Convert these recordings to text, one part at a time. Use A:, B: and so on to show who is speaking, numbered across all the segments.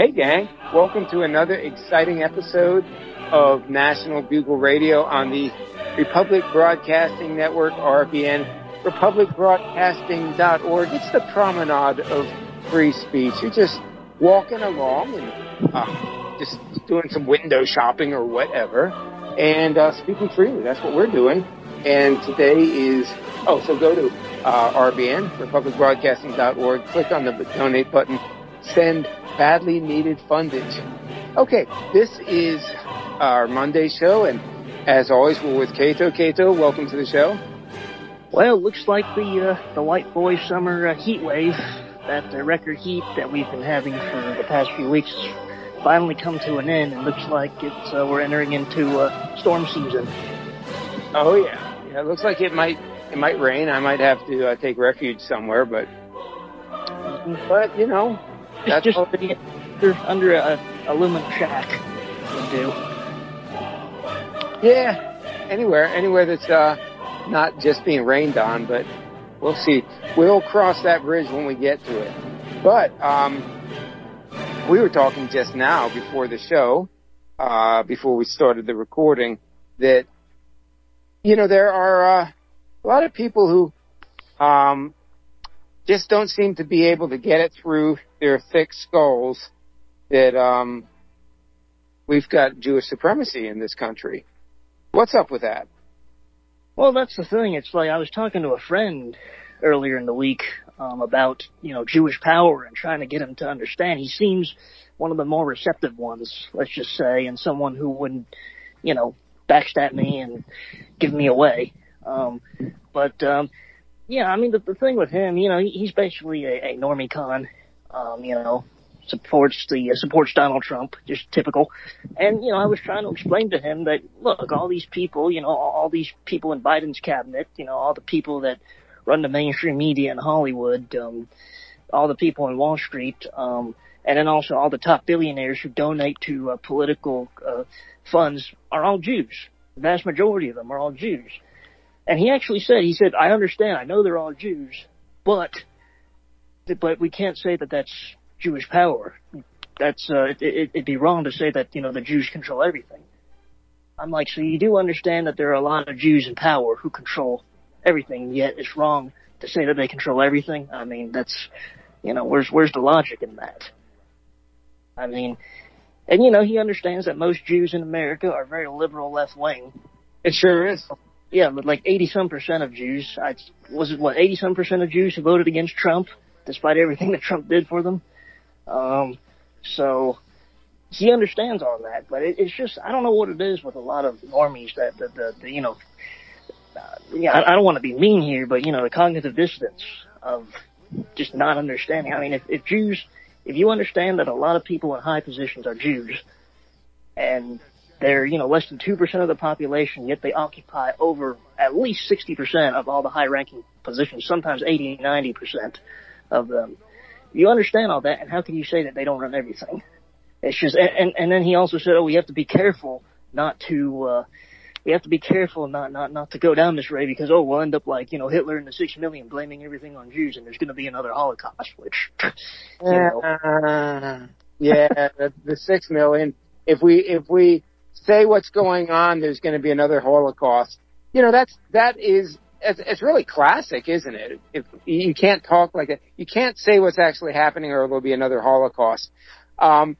A: Hey gang, welcome to another exciting episode of National Bugle Radio on the Republic Broadcasting Network, RBN, republicbroadcasting.org. It's the promenade of free speech. You're just walking along and just doing some window shopping or whatever and speaking freely. That's what we're doing. And today is, so go to RBN, republicbroadcasting.org, click on the donate button, send badly needed fundage. Okay, this is our Monday show, and as always, we're with Cato. Cato, welcome to the show.
B: Well, looks like the white boy summer heat wave, that record heat that we've been having for the past few weeks, finally come to an end, and looks like we're entering into storm season.
A: Oh yeah, it looks like it might rain. I might have to take refuge somewhere, but you know.
B: That's just under a aluminum shack would do.
A: Yeah, anywhere that's not just being rained on, but we'll see. We'll cross that bridge when we get to it. But we were talking just now before the show, before we started the recording, that there are a lot of people who just don't seem to be able to get it through their thick skulls that we've got Jewish supremacy in this country. What's up with that?
B: Well, that's the thing. It's like I was talking to a friend earlier in the week about, Jewish power and trying to get him to understand. He seems one of the more receptive ones, let's just say, and someone who wouldn't, backstab me and give me away. Yeah, I mean, the thing with him, he's basically a normie con, supports Donald Trump, just typical. And, I was trying to explain to him that, look, all these people, all these people in Biden's cabinet, all the people that run the mainstream media in Hollywood, all the people in Wall Street, and then also all the top billionaires who donate to political funds are all Jews. The vast majority of them are all Jews. And he actually said, I understand, I know they're all Jews, but we can't say that that's Jewish power. That's, it'd be wrong to say that, the Jews control everything. I'm like, so you do understand that there are a lot of Jews in power who control everything, yet it's wrong to say that they control everything? I mean, that's, where's the logic in that? I mean, and he understands that most Jews in America are very liberal left-wing.
A: It sure is.
B: Yeah, but like 80-some% of Jews, 80-some% of Jews who voted against Trump, despite everything that Trump did for them. So he understands all that, but it's just, I don't know what it is with a lot of normies that, I don't want to be mean here, but, the cognitive dissonance of just not understanding. I mean, if you understand that a lot of people in high positions are Jews, and they're, less than 2% of the population, yet they occupy over at least 60% of all the high-ranking positions, sometimes 80, 90% of them. You understand all that, and how can you say that they don't run everything? It's just, and then he also said, we have to be careful not to go down this way because, we'll end up like, Hitler and the 6 million blaming everything on Jews, and there's going to be another Holocaust, which,
A: the 6 million, if we say what's going on, there's going to be another Holocaust. It's really classic, isn't it? If you can't talk like that, you can't say what's actually happening, or there'll be another Holocaust. There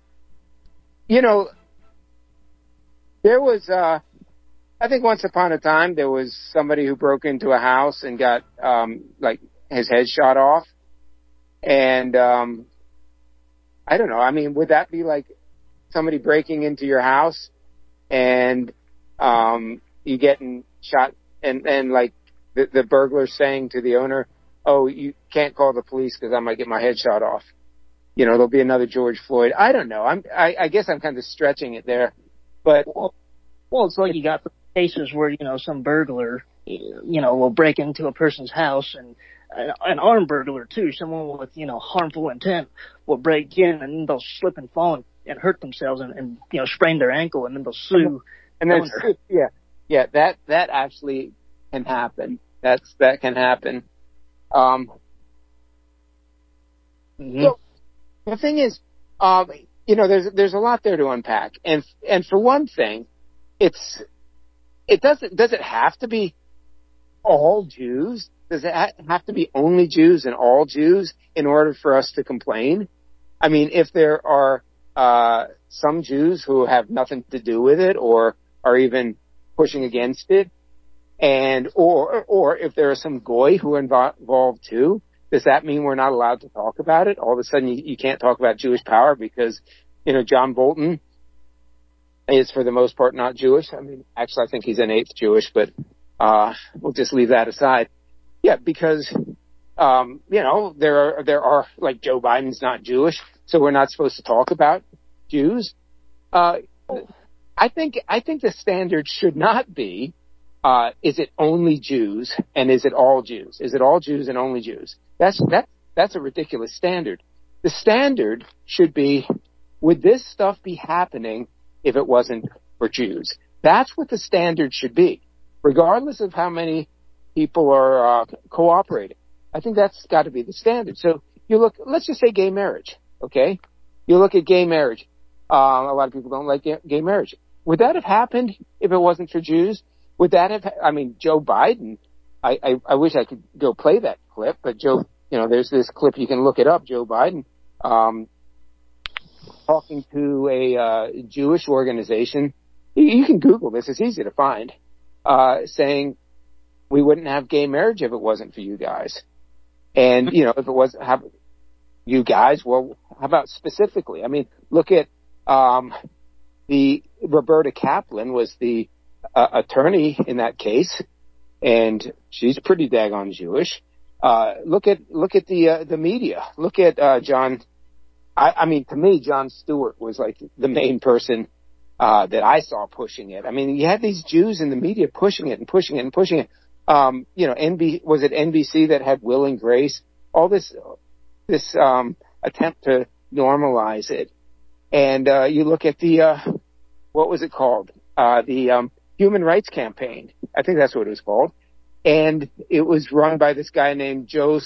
A: was, I think once upon a time, there was somebody who broke into a house and got, his head shot off. And, I don't know. I mean, would that be like somebody breaking into your house and you getting shot and like the burglar saying to the owner, you can't call the police because I might get my head shot off. There'll be another George Floyd. I don't know. I guess I'm kind of stretching it there, but
B: well, it's like you got the cases where some burglar will break into a person's house, and an armed burglar too, someone with harmful intent will break in and they'll slip and fall and hurt themselves and sprain their ankle, and then they'll sue.
A: And then that actually can happen. That can happen. So the thing is, there's a lot there to unpack. And for one thing, does it have to be all Jews? Does it have to be only Jews and all Jews in order for us to complain? I mean, if there are some Jews who have nothing to do with it or are even pushing against it, and or if there are some goy who are involved too, does that mean we're not allowed to talk about it? All of a sudden, you can't talk about Jewish power because John Bolton is for the most part not Jewish. I mean, actually, I think he's an eighth Jewish, but we'll just leave that aside. Yeah, because there are like Joe Biden's not Jewish, so we're not supposed to talk about Jews. I think the standard should not be is it only Jews and is it all Jews? Is it all Jews and only Jews? That's a ridiculous standard. The standard should be, would this stuff be happening if it wasn't for Jews? That's what the standard should be, regardless of how many people are cooperating. I think that's got to be the standard. So let's just say gay marriage, okay? You look at gay marriage. A lot of people don't like gay marriage. Would that have happened if it wasn't for Jews? Would that have, Joe Biden, I wish I could go play that clip, but there's this clip, you can look it up, Joe Biden, talking to a Jewish organization. You can Google this, it's easy to find, saying, we wouldn't have gay marriage if it wasn't for you guys. And, if it was, you guys, well, how about specifically? I mean, look at, the Roberta Kaplan was the attorney in that case, and she's pretty daggone Jewish. Look at the media. Look at John. To me, Jon Stewart was like the main person that I saw pushing it. I mean, you had these Jews in the media pushing it and pushing it and pushing it. Was it NBC that had Will and Grace? All this attempt to normalize it. And you look at the what was it called? The Human Rights Campaign. I think that's what it was called. And it was run by this guy named Joe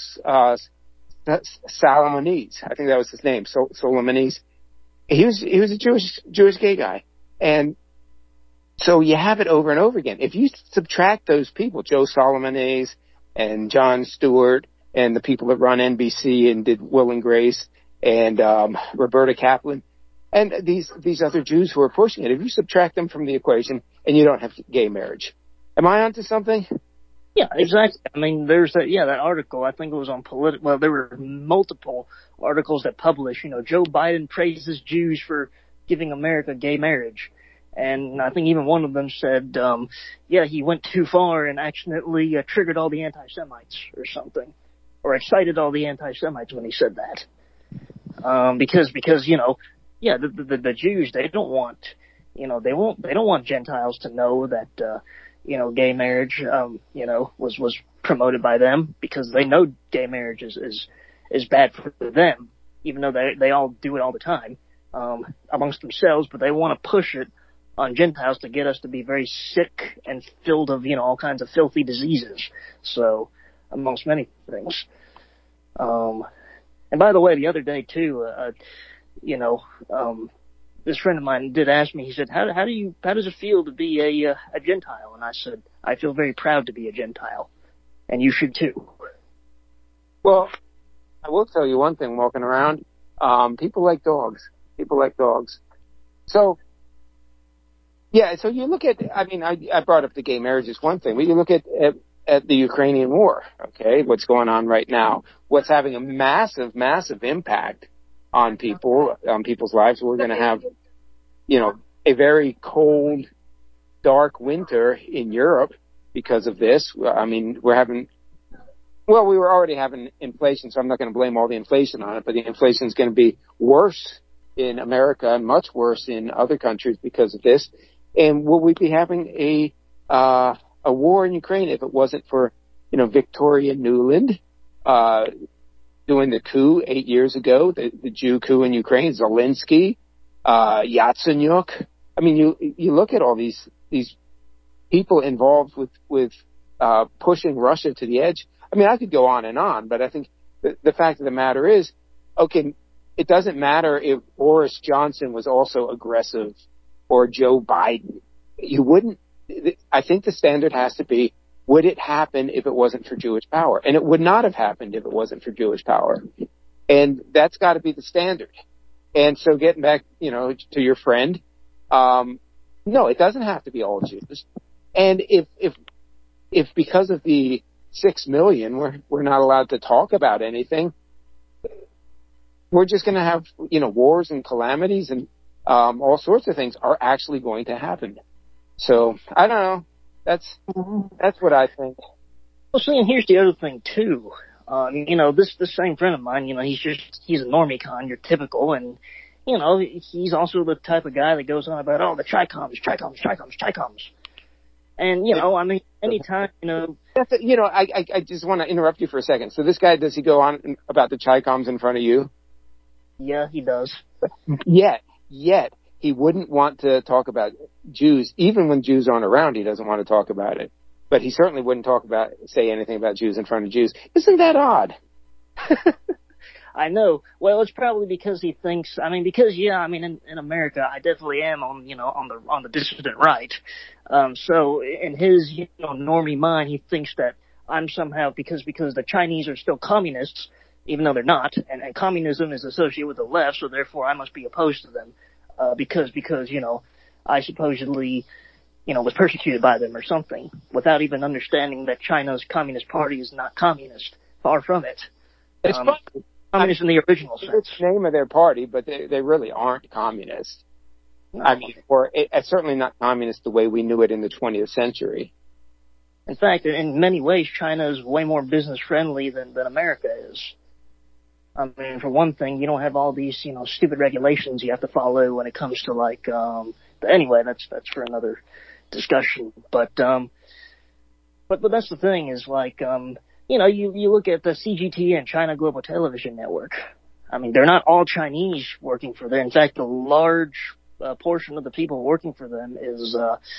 A: Solomonese. I think that was his name, Solomonese. He was a Jewish gay guy. And so you have it over and over again. If you subtract those people, Joe Solomonese and Jon Stewart and the people that run NBC and did Will and Grace and Roberta Kaplan, and these other Jews who are pushing it, if you subtract them from the equation and you don't have gay marriage. Am I onto something?
B: Yeah, exactly. I mean, there's that article, I think it was on well, there were multiple articles that published, Joe Biden praises Jews for giving America gay marriage. And I think even one of them said, he went too far and accidentally triggered all the anti-Semites or something, or excited all the anti-Semites when he said that. Because the Jews, they don't want, they don't want Gentiles to know that, gay marriage, was promoted by them, because they know gay marriage is bad for them, even though they all do it all the time, amongst themselves, but they want to push it on Gentiles to get us to be very sick and filled of, all kinds of filthy diseases. So, amongst many things. And by the way, the other day too, this friend of mine did ask me, he said, how does it feel to be a Gentile? And I said, I feel very proud to be a Gentile. And you should too.
A: Well, I will tell you one thing walking around. People like dogs. So, yeah, so you look at, I brought up the gay marriage as one thing, but you look at the Ukrainian war, okay, what's going on right now, what's having a massive, massive impact on people's lives. We're going to have, a very cold, dark winter in Europe because of this. I mean, we were already having inflation, so I'm not going to blame all the inflation on it, but the inflation is going to be worse in America and much worse in other countries because of this. And will we be having a war in Ukraine if it wasn't for, Victoria Nuland, doing the coup 8 years ago, the Jew coup in Ukraine, Zelensky, Yatsenyuk. I mean, you look at all these people involved with pushing Russia to the edge. I mean, I could go on and on, but I think the fact of the matter is, okay, it doesn't matter if Boris Johnson was also aggressive or Joe Biden. You wouldn't, I think the standard has to be, would it happen if it wasn't for Jewish power? And it would not have happened if it wasn't for Jewish power. And that's got to be the standard. And so getting back, to your friend, no, it doesn't have to be all Jews. And if because of the 6 million, we're not allowed to talk about anything, we're just going to have, wars and calamities and all sorts of things are actually going to happen. So I don't know. That's what I think.
B: Well, see, and here's the other thing too. This same friend of mine, he's a normie con, you're typical, and he's also the type of guy that goes on about, the Chicoms. And, anytime,
A: That's I just want to interrupt you for a second. So this guy, does he go on about the Chicoms in front of you?
B: Yeah, he does.
A: Yet, he wouldn't want to talk about Jews. Even when Jews aren't around, he doesn't want to talk about it. But he certainly wouldn't say anything about Jews in front of Jews. Isn't that odd?
B: I know. Well, it's probably because he thinks, in America, I definitely am on the dissident right. So in his, normie mind, he thinks that I'm somehow, because the Chinese are still communists, even though they're not, and communism is associated with the left, so therefore I must be opposed to them, because, I supposedly, was persecuted by them or something, without even understanding that China's Communist Party is not communist. Far from it.
A: It's funny.
B: Communist in the original sense.
A: It's the name of their party, but they really aren't communist. No. It's certainly not communist the way we knew it in the 20th century.
B: In fact, in many ways, China is way more business friendly than America is. For one thing, you don't have all these, stupid regulations you have to follow when it comes to anyway, that's for another discussion. But that's the thing is you look at the CGTN, China Global Television Network. They're not all Chinese working for them. In fact, a large portion of the people working for them is,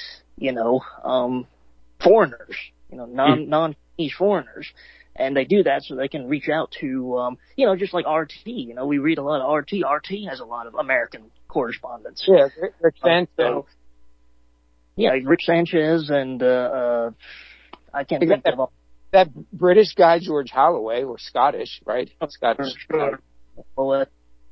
B: foreigners, non-Chinese foreigners. And they do that so they can reach out to, just like RT. We read a lot of RT. RT has a lot of American correspondents.
A: Yeah, Rick Sanchez.
B: Rick Sanchez and, I can't think of all.
A: That British guy, George Holloway, or Scottish, right? Scottish.
B: Well,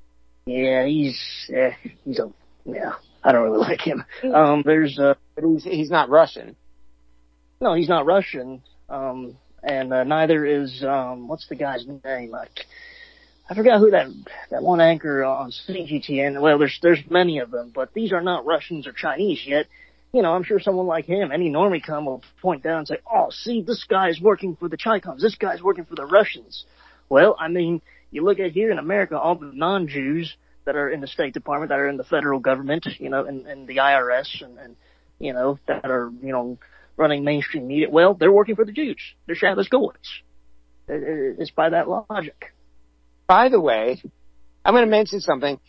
B: I don't really like him.
A: But he's not Russian.
B: No, he's not Russian. And neither is, what's the guy's name? I forgot who that one anchor on CGTN. Well, there's many of them, but these are not Russians or Chinese yet. I'm sure someone like him, any normie will point down and say, oh, see, this guy's working for the Chicoms. This guy's working for the Russians. Well, you look at here in America, all the non-Jews that are in the State Department, that are in the federal government, and the IRS, and that are, running mainstream media. Well, they're working for the Jews. They're Shabbos goys. It's by that logic.
A: By the way, I'm going to mention something.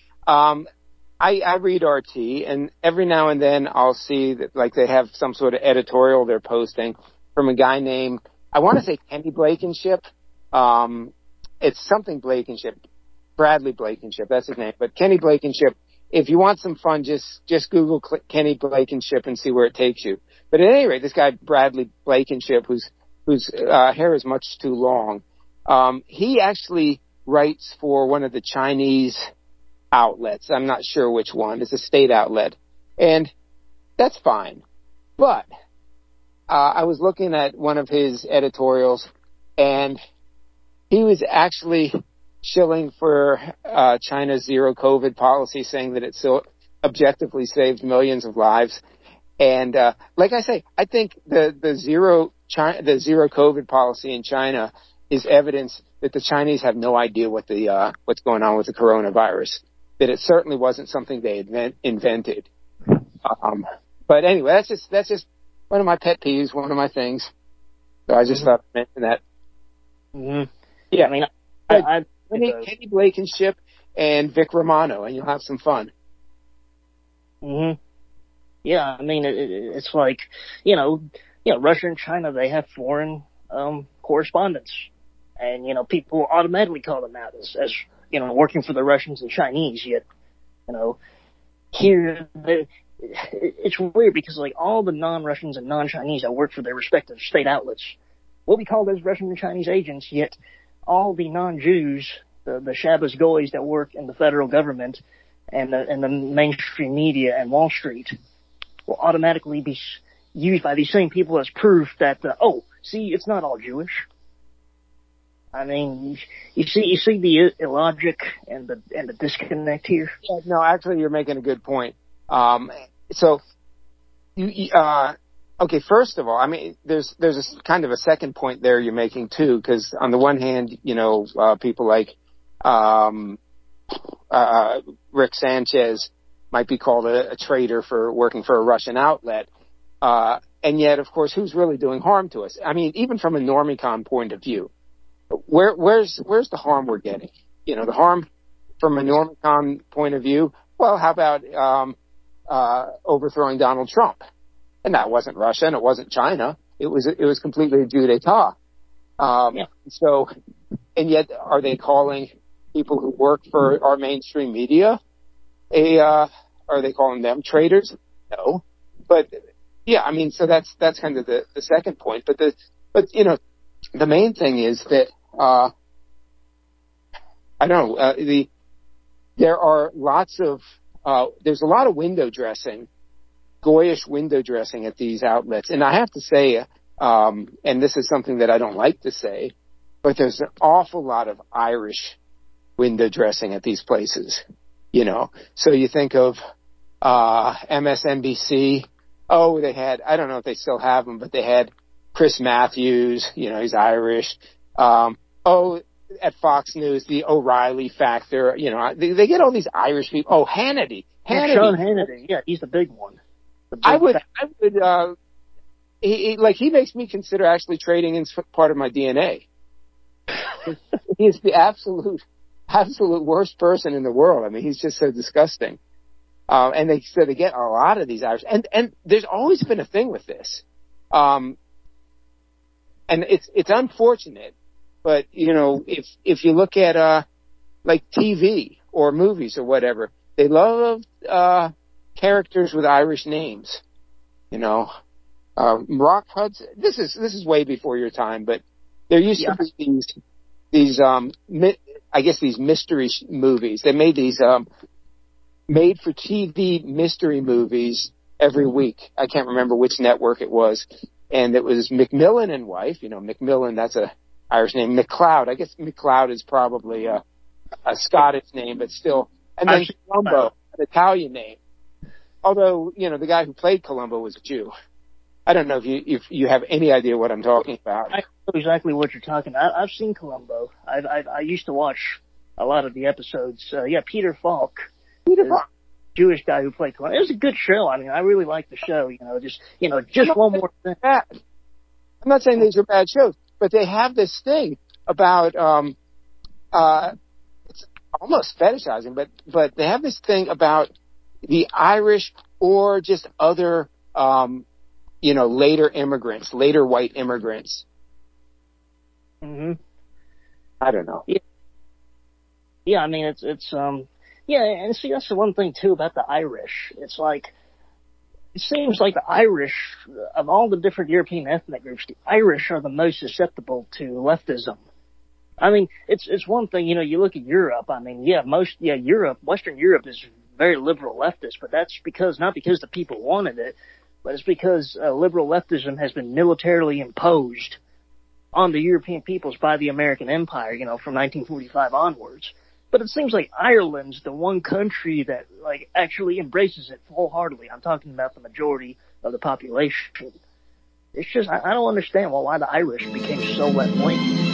A: I read RT, and every now and then I'll see that, they have some sort of editorial they're posting from a guy named, I want to say Kenny Blankenship. It's something Blankenship. Bradley Blankenship, that's his name. But Kenny Blankenship, if you want some fun, just Google Kenny Blankenship and see where it takes you. But at any rate, this guy, Bradley Blankenship, whose hair is much too long, he actually writes for one of the Chinese outlets. I'm not sure which one. It's a state outlet. And that's fine. But I was looking at one of his editorials, and he was actually shilling for China's zero COVID policy, saying that it still objectively saved millions of lives. And like I say, I think the zero COVID policy in China is evidence that the Chinese have no idea what's going on with the coronavirus. That it certainly wasn't something they invented. But anyway, that's just one of my pet peeves, one of my things. So I just thought I'd mention that.
B: Mm-hmm.
A: Yeah, Kenny Blankenship and Vic Romano, and you'll have some fun.
B: Mm-hmm. Yeah, it's like, Russia and China, they have foreign correspondents. And, people automatically call them out as working for the Russians and Chinese. Yet, here it's weird because like all the non-Russians and non-Chinese that work for their respective state outlets, what we call those Russian and Chinese agents. Yet all the non-Jews, the Shabbos goys that work in the federal government and the mainstream media and Wall Street will automatically be used by these same people as proof that see, it's not all Jewish. I mean, you see the illogic and the disconnect here.
A: Yeah, no, actually, you're making a good point. Okay, first of all, I mean, there's a kind of a second point there you're making too, because on the one hand, people like Rick Sanchez might be called a traitor for working for a Russian outlet, and yet, of course, who's really doing harm to us? I mean, even from a normicon point of view, where's the harm we're getting? The harm from a normicon point of view. Well, how about overthrowing Donald Trump? And that wasn't Russia, and it wasn't China. It was completely a coup d'etat. So, and yet, are they calling people who work for our mainstream media are they calling them traitors? No. But yeah, I mean, so that's kind of the second point. But the main thing is that I don't know. There are there's a lot of window dressing, goyish window dressing at these outlets. And I have to say, and this is something that I don't like to say, but there's an awful lot of Irish window dressing at these places, So you think of MSNBC. Oh, they had, I don't know if they still have them, but they had Chris Matthews, he's Irish. At Fox News, the O'Reilly factor, they get all these Irish people. Oh, Hannity.
B: Sean Hannity. Yeah, he's the big one.
A: He makes me consider actually trading in part of my DNA. He's the absolute worst person in the world. I mean, he's just so disgusting. And they get a lot of these Irish, and there's always been a thing with this. And it's unfortunate, but if you look at like TV or movies or whatever, they love characters with Irish names. Rock Hudson. This is way before your time, but there used to be these I guess these mystery movies. They made these made for TV mystery movies every week. I can't remember which network it was. And it was Macmillan and wife. Macmillan, that's a Irish name. MacLeod, I guess MacLeod is probably a Scottish name, but still. And then Columbo, an Italian name. Although, the guy who played Columbo was a Jew. I don't know if you have any idea what I'm talking about.
B: I know exactly what you're talking about. I've seen Columbo. I used to watch a lot of the episodes. Peter Falk. Jewish guy who played Columbo. It was a good show. I mean, I really liked the show. Just one more thing.
A: I'm not saying these are bad shows, but they have this thing about it's almost fetishizing, but they have this thing about the Irish or just other later immigrants, later white immigrants.
B: Mm-hmm.
A: I don't know.
B: Yeah, I mean it's and see, that's the one thing too about the Irish. It's like, it seems like the Irish, of all the different European ethnic groups, the Irish are the most susceptible to leftism. I mean, it's one thing, you look at Europe. I mean, Europe, Western Europe is very liberal leftist, but that's not because the people wanted it, but it's because liberal leftism has been militarily imposed on the European peoples by the American Empire, from 1945 onwards. But it seems like Ireland's the one country that actually embraces it wholeheartedly. I'm talking about the majority of the population. It's just, I don't understand why the Irish became so left-wing.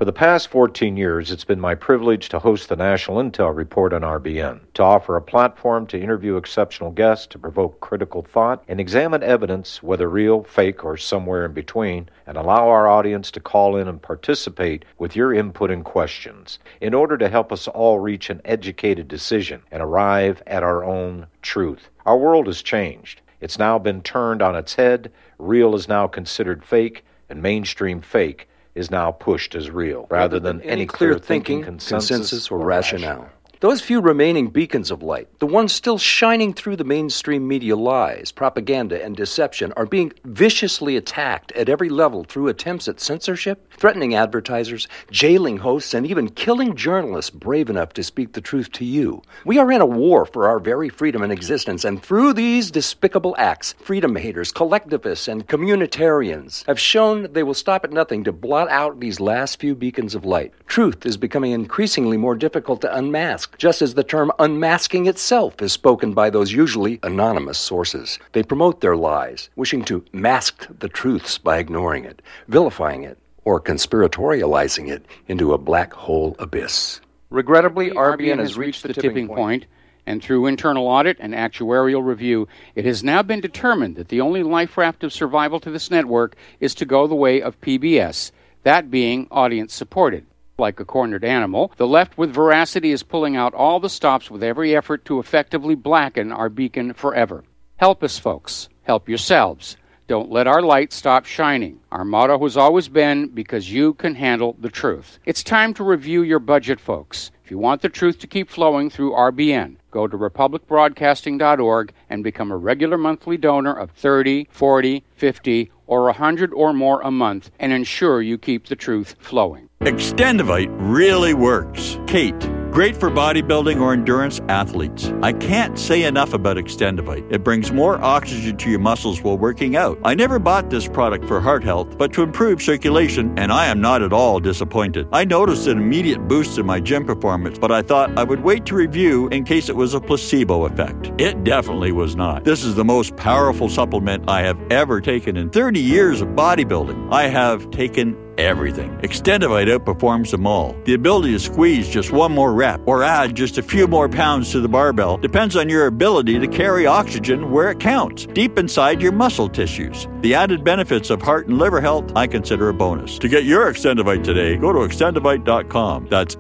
C: For the past 14 years, it's been my privilege to host the National Intel Report on RBN, to offer a platform to interview exceptional guests, to provoke critical thought, and examine evidence, whether real, fake, or somewhere in between, and allow our audience to call in and participate with your input and questions in order to help us all reach an educated decision and arrive at our own truth. Our world has changed. It's now been turned on its head. Real is now considered fake, and mainstream fake is now pushed as real, rather than any clear thinking, consensus, or rationale.
D: Those few remaining beacons of light, the ones still shining through the mainstream media lies, propaganda, and deception, are being viciously attacked at every level through attempts at censorship, threatening advertisers, jailing hosts, and even killing journalists brave enough to speak the truth to you. We are in a war for our very freedom and existence, and through these despicable acts, freedom haters, collectivists, and communitarians have shown they will stop at nothing to blot out these last few beacons of light. Truth is becoming increasingly more difficult to unmask, just as the term unmasking itself is spoken by those usually anonymous sources. They promote their lies, wishing to mask the truths by ignoring it, vilifying it, or conspiratorializing it into a black hole abyss.
E: Regrettably, RBN has reached the tipping point, and through internal audit and actuarial review, it has now been determined that the only life raft of survival to this network is to go the way of PBS, that being audience-supported. Like a cornered animal, the left with veracity is pulling out all the stops with every effort to effectively blacken our beacon forever. Help us, folks. Help yourselves. Don't let our light stop shining. Our motto has always been, because you can handle the truth. It's time to review your budget, folks. If you want the truth to keep flowing through RBN, go to republicbroadcasting.org and become a regular monthly donor of $30, $40, $50, or $100 or more a month, and ensure you keep the truth flowing.
F: Extendivite really works. Kate, great for bodybuilding or endurance athletes. I can't say enough about Extendivite. It brings more oxygen to your muscles while working out. I never bought this product for heart health, but to improve circulation, and I am not at all disappointed. I noticed an immediate boost in my gym performance, but I thought I would wait to review in case it was a placebo effect. It definitely was not. This is the most powerful supplement I have ever taken in 30 years of bodybuilding. I have taken everything. Extendivite outperforms them all. The ability to squeeze just one more rep or add just a few more pounds to the barbell depends on your ability to carry oxygen where it counts, deep inside your muscle tissues. The added benefits of heart and liver health I consider a bonus. To get your Extendivite today, go to extendivite.com. That's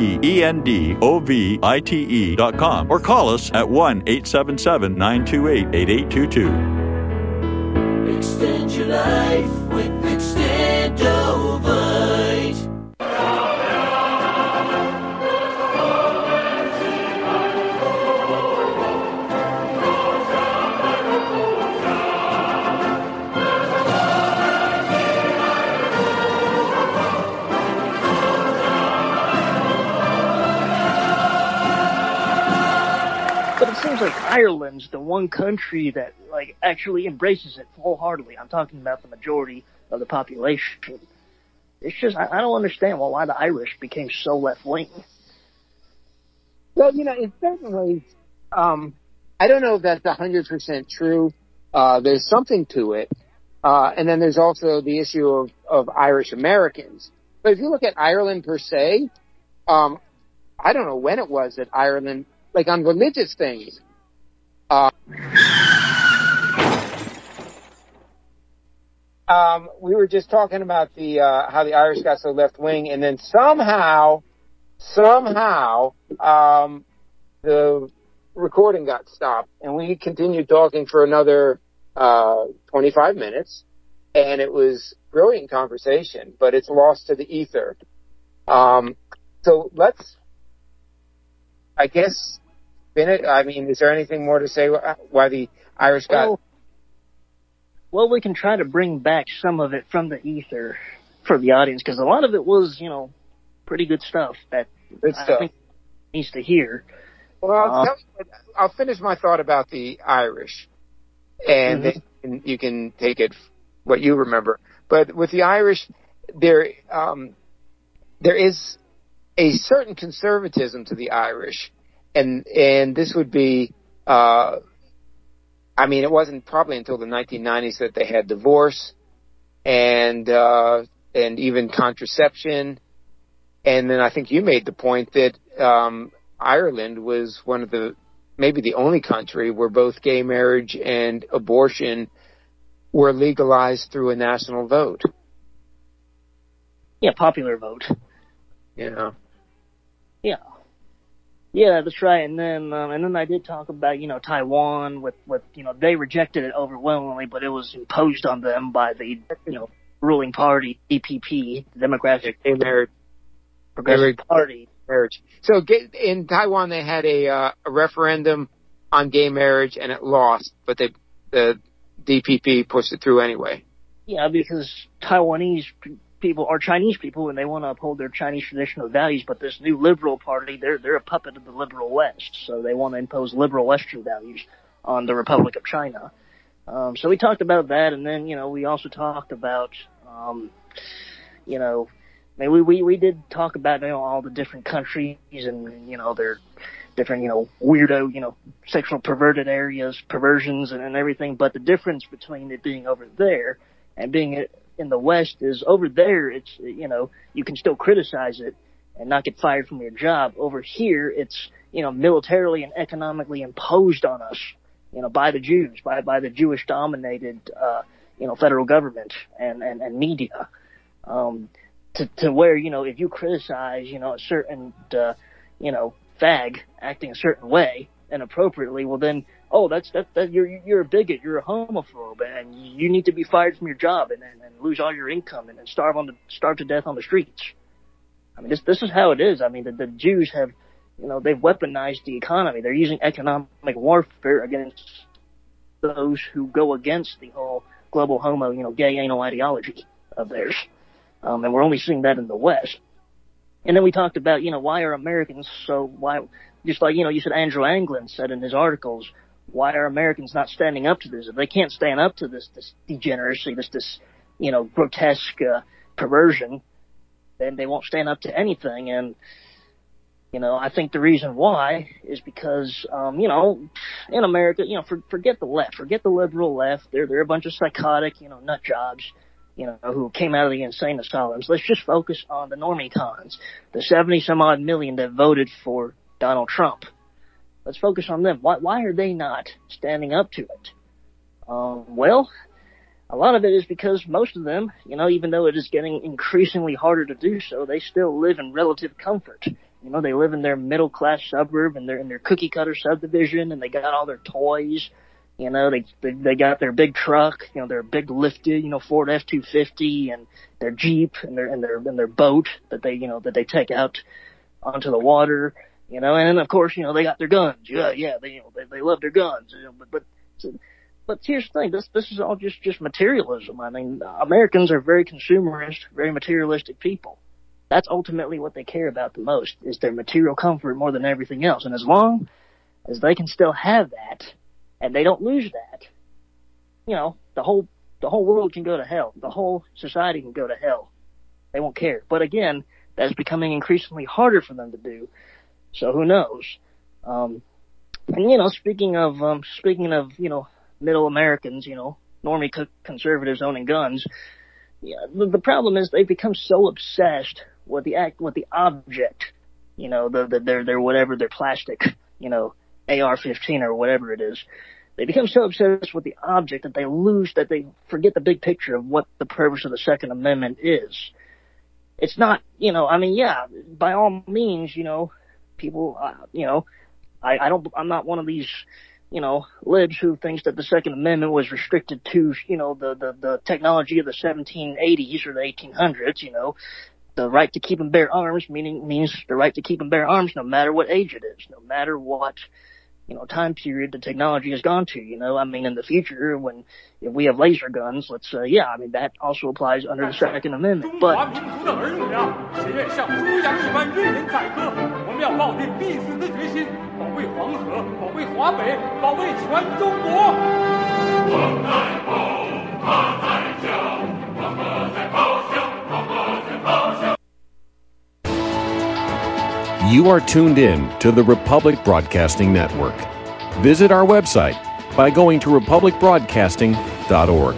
F: XTENDOVITE.com, or call us at 1-877-928-8822.
G: Extend your life with Extendovite.
B: But it seems like Ireland's the one country that actually embraces it wholeheartedly. I'm talking about the majority of the population. It's just, I don't understand why the Irish became so left-wing.
A: Well, in certain ways, I don't know if that's 100% true. There's something to it. And then there's also the issue of Irish Americans. But if you look at Ireland per se, I don't know when it was that Ireland, on religious things, we were just talking about how the Irish got so left wing, and then somehow, the recording got stopped, and we continued talking for another 25 minutes, and it was brilliant conversation, but it's lost to the ether. So let's, I guess, finish. I mean, is there anything more to say why the Irish got?
B: Well, we can try to bring back some of it from the ether for the audience, because a lot of it was, pretty good stuff that I think needs to hear.
A: Well, I'll finish my thought about the Irish, and then you can take it what you remember. But with the Irish, there is a certain conservatism to the Irish, and this would be, it wasn't probably until the 1990s that they had divorce and even contraception And then I think you made the point that Ireland was one of maybe the only country where both gay marriage and abortion were legalized through a national vote.
B: Yeah, popular vote.
A: Yeah.
B: Yeah. Yeah, that's right. And then I did talk about, Taiwan with, they rejected it overwhelmingly, but it was imposed on them by the, ruling party, DPP, the Democratic
A: Gay Marriage
B: Progressive Party.
A: Marriage. So in Taiwan, they had a referendum on gay marriage, and it lost, but the DPP pushed it through anyway.
B: Yeah, because Taiwanese people are Chinese people, and they want to uphold their Chinese traditional values, but this new liberal party, they're a puppet of the liberal West, so they want to impose liberal Western values on the Republic of China. So we talked about that, and then, we also talked about, we did talk about, all the different countries and, their different, weirdo, sexual perverted areas, perversions and everything, but the difference between it being over there and being in the West is over there, it's, you can still criticize it and not get fired from your job. Over here, it's, militarily and economically imposed on us, by the Jews, by the Jewish dominated, federal government and media, to where, if you criticize, a certain, fag acting a certain way inappropriately, well then, you're a bigot, you're a homophobe, and you need to be fired from your job and lose all your income and starve to death on the streets. I mean, this is how it is. I mean, the Jews have, they've weaponized the economy. They're using economic warfare against those who go against the whole global gay anal ideology of theirs. And we're only seeing that in the West. And then we talked about, why are Americans just like, you said Andrew Anglin said in his articles, why are Americans not standing up to this? If they can't stand up to this degeneracy, this grotesque perversion, then they won't stand up to anything. And, I think the reason why is because, in America, forget the left, forget the liberal left. They're a bunch of psychotic, nut jobs, who came out of the insane asylums. Let's just focus on the normie cons, the 70 some odd million that voted for Donald Trump. Let's focus on them. Why are they not standing up to it? Well, a lot of it is because most of them, even though it is getting increasingly harder to do so, they still live in relative comfort. They live in their middle class suburb and they're in their cookie cutter subdivision and they got all their toys. They got their big truck, their big lifted, Ford F-250 and their Jeep and their boat that they take out onto the water. And then of course, they got their guns. They love their guns. But here's the thing: this is all just materialism. I mean, Americans are very consumerist, very materialistic people. That's ultimately what they care about the most: is their material comfort more than everything else. And as long as they can still have that, and they don't lose that, the whole world can go to hell. The whole society can go to hell. They won't care. But again, that's becoming increasingly harder for them to do. So who knows? And speaking of middle Americans, normie conservatives owning guns, the problem is they've become so obsessed with the object, their plastic, AR-15 or whatever it is. They become so obsessed with the object that they forget the big picture of what the purpose of the Second Amendment is. It's not, by all means, people, I'm not one of these, libs who thinks that the Second Amendment was restricted to, the technology of the 1780s or the 1800s, the right to keep and bear arms means the right to keep and bear arms no matter what age it is, no matter what, time period the technology has gone to, in the future if we have laser guns, let's say, that also applies under the Second Amendment. But
H: You are tuned in to the Republic Broadcasting Network. Visit our website by going to republicbroadcasting.org.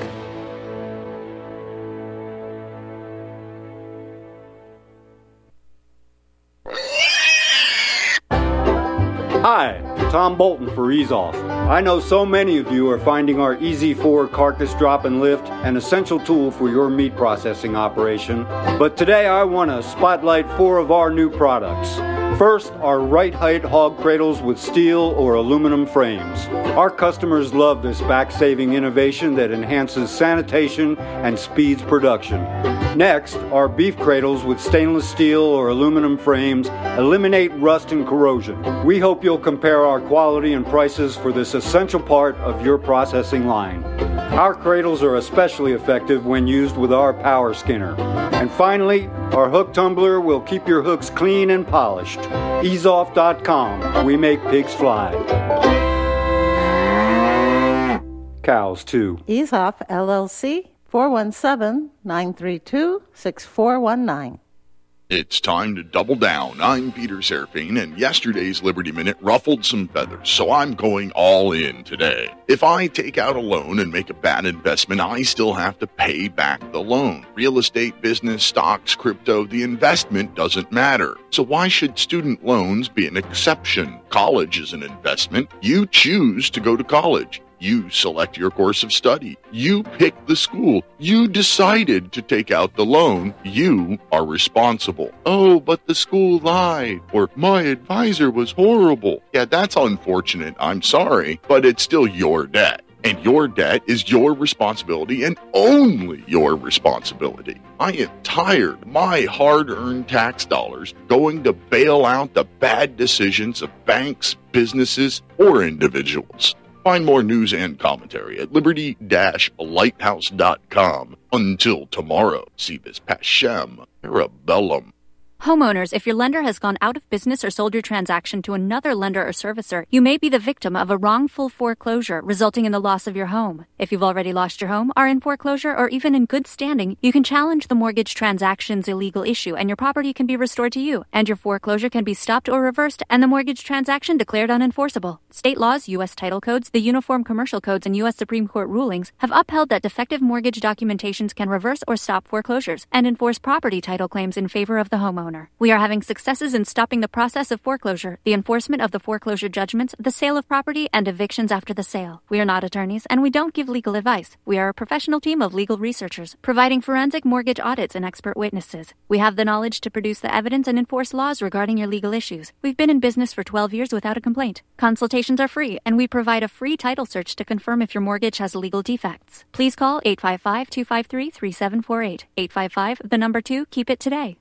I: Hi, Tom Bolton for Ease Off. I know so many of you are finding our Easy 4 carcass drop and lift an essential tool for your meat processing operation, but today I want to spotlight 4 of our new products. First, our right height hog cradles with steel or aluminum frames. Our customers love this back-saving innovation that enhances sanitation and speeds production. Next, our beef cradles with stainless steel or aluminum frames eliminate rust and corrosion. We hope you'll compare our quality and prices for this essential part of your processing line. Our cradles are especially effective when used with our power skinner. And finally, our hook tumbler will keep your hooks clean and polished. EaseOff.com. We make pigs fly. Cows, too.
J: Ease Off, LLC, 417-932-6419.
K: It's time to double down. I'm Peter Serafine, and yesterday's Liberty Minute ruffled some feathers, so I'm going all in today. If I take out a loan and make a bad investment, I still have to pay back the loan. Real estate, business, stocks, crypto, the investment doesn't matter. So why should student loans be an exception? College is an investment. You choose to go to college. You select your course of study. You pick the school. You decided to take out the loan. You are responsible. Oh, but the school lied. Or my advisor was horrible. Yeah, that's unfortunate. I'm sorry, but it's still your debt. And your debt is your responsibility and only your responsibility. I am tired of my hard-earned tax dollars going to bail out the bad decisions of banks, businesses, or individuals. Find more news and commentary at liberty-lighthouse.com. Until tomorrow, si vis pacem, parabellum.
L: Homeowners, if your lender has gone out of business or sold your transaction to another lender or servicer, you may be the victim of a wrongful foreclosure, resulting in the loss of your home. If you've already lost your home, are in foreclosure, or even in good standing, you can challenge the mortgage transaction's illegal issue, and your property can be restored to you, and your foreclosure can be stopped or reversed, and the mortgage transaction declared unenforceable. State laws, U.S. title codes, the Uniform Commercial Codes, and U.S. Supreme Court rulings have upheld that defective mortgage documentations can reverse or stop foreclosures and enforce property title claims in favor of the homeowner. We are having successes in stopping the process of foreclosure, the enforcement of the foreclosure judgments, the sale of property, and evictions after the sale. We are not attorneys, and we don't give legal advice. We are a professional team of legal researchers, providing forensic mortgage audits and expert witnesses. We have the knowledge to produce the evidence and enforce laws regarding your legal issues. We've been in business for 12 years without a complaint. Consultations are free, and we provide a free title search to confirm if your mortgage has legal defects. Please call 855-253-3748. 855, 2, keep it today.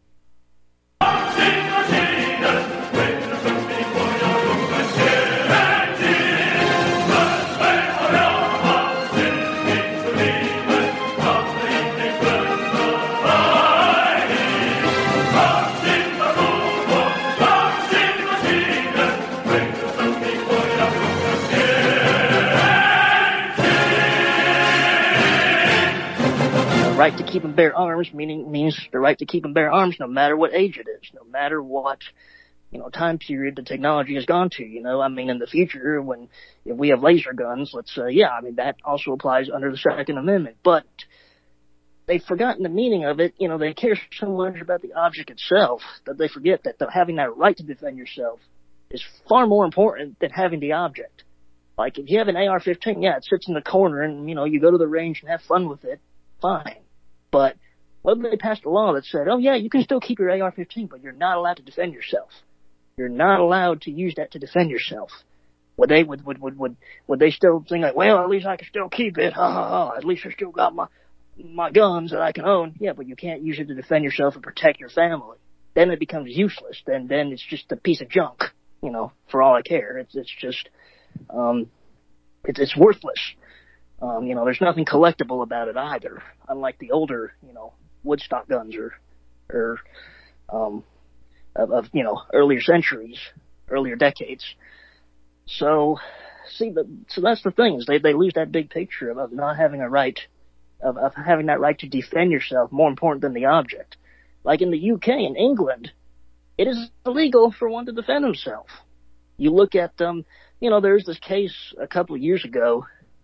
B: Right to keep and bear arms means the right to keep and bear arms no matter what age it is, no matter what, time period the technology has gone to, in the future if we have laser guns, let's say, that also applies under the Second Amendment, but they've forgotten the meaning of it. They care so much about the object itself that they forget that having that right to defend yourself is far more important than having the object. Like if you have an AR-15, it sits in the corner and, you go to the range and have fun with it, fine. But what if they passed a law that said, you can still keep your AR-15, but you're not allowed to defend yourself. You're not allowed to use that to defend yourself. Would they still think like, well, at least I can still keep it. At least I still got my guns that I can own. Yeah, but you can't use it to defend yourself and protect your family. Then it becomes useless. Then it's just a piece of junk, for all I care. It's just, it's worthless. There's nothing collectible about it either, unlike the older, Woodstock guns or earlier centuries, earlier decades. So that's the thing is they lose that big picture of not having a right, of having that right to defend yourself more important than the object. Like in the UK and England, it is illegal for one to defend himself. You look at, there's this case a couple of years ago,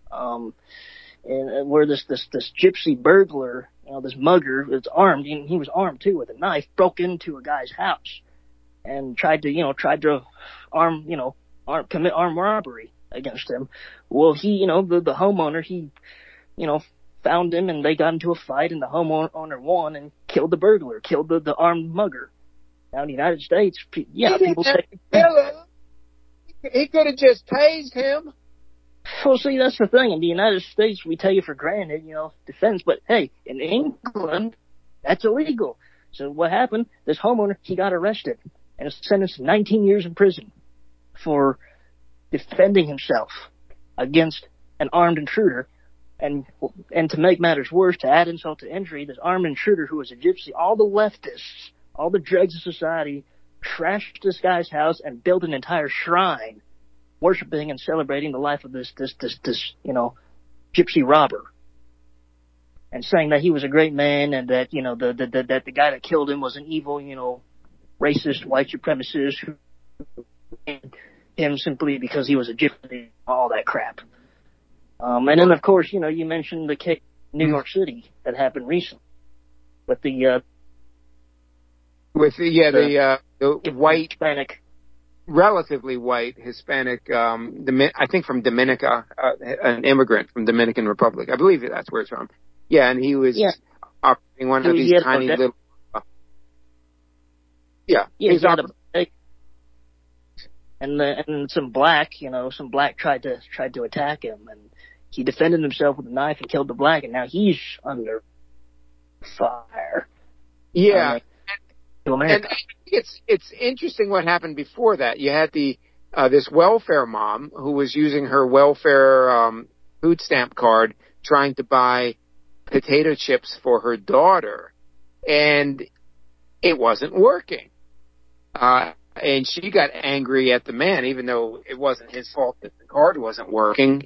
B: and where this gypsy burglar, this mugger that's armed, and he was armed too with a knife, broke into a guy's house and tried to arm, commit armed robbery against him. Well, he, the homeowner, he, found him, and they got into a fight, and the homeowner won and killed the burglar, killed the armed mugger. Now in the United States, people say
A: he could have just tased him.
B: Well, see, that's the thing. In the United States, we take it for granted, defense. But hey, in England, that's illegal. So what happened? This homeowner, he got arrested and was sentenced to 19 years in prison for defending himself against an armed intruder. And to make matters worse, to add insult to injury, this armed intruder who was a gypsy, all the leftists, all the dregs of society, trashed this guy's house and built an entire shrine, worshiping and celebrating the life of this gypsy robber, and saying that he was a great man, and that that the guy that killed him was an evil, racist white supremacist who killed him simply because he was a gypsy, all that crap. And then of course, you mentioned the case in New York City that happened recently with the
A: white
B: Hispanic,
A: relatively white Hispanic, I think from Dominica, an immigrant from Dominican Republic. I believe that's where it's from. Yeah, and he was operating one of these tiny little.
B: And some black tried to attack him, and he defended himself with a knife and killed the black, and now he's under fire.
A: Yeah. And it's interesting what happened before that. You had this welfare mom who was using her welfare food stamp card trying to buy potato chips for her daughter, and it wasn't working. And she got angry at the man, even though it wasn't his fault that the card wasn't working,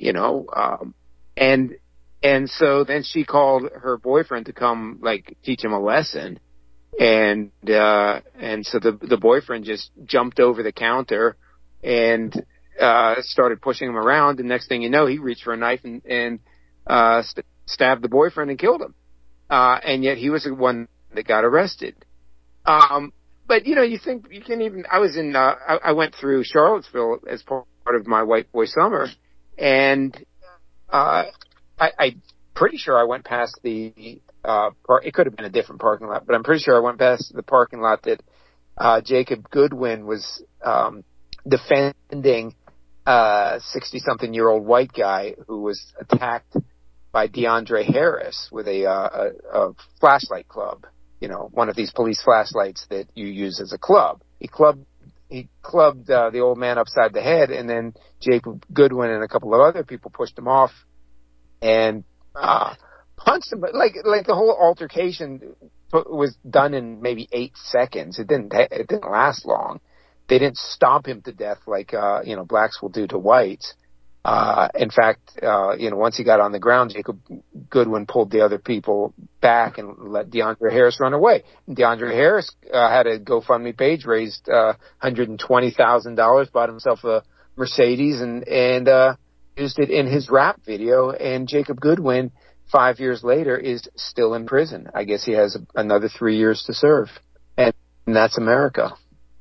A: and so then she called her boyfriend to come teach him a lesson. And so the boyfriend just jumped over the counter and started pushing him around. And next thing you know, he reached for a knife and stabbed the boyfriend and killed him. And yet he was the one that got arrested. But you think you can even. I went through Charlottesville as part of my White Boy Summer, and I'm pretty sure I went past the. It could have been a different parking lot, but I'm pretty sure I went past the parking lot that Jacob Goodwin was defending a 60-something-year-old white guy who was attacked by DeAndre Harris with a flashlight club. One of these police flashlights that you use as a club. He clubbed the old man upside the head, and then Jacob Goodwin and a couple of other people pushed him off and punched him. But like the whole altercation was done in maybe 8 seconds. It didn't last long. They didn't stomp him to death like blacks will do to whites. In fact, once he got on the ground, Jacob Goodwin pulled the other people back and let DeAndre Harris run away. And DeAndre Harris had a GoFundMe page, raised $120,000, bought himself a Mercedes, and used it in his rap video. And Jacob Goodwin, 5 years later, is still in prison. I guess he has another 3 years to serve, and that's America.